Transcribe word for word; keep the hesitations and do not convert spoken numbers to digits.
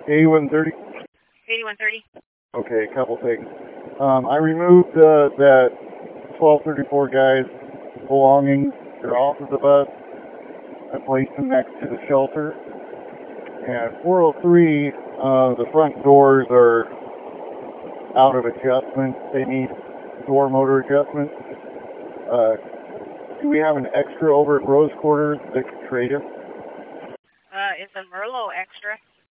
eighty-one thirty? eighty-one thirty. Okay, a couple things. Um, I removed uh, that twelve thirty-four guy's belongings. They're off of the bus. I placed them next to the shelter. And four oh three, uh, the front doors are out of adjustment. They need door motor adjustment. Uh, do we have an extra over at Rose Quarters that could trade it? Uh, it's a Merlot extra.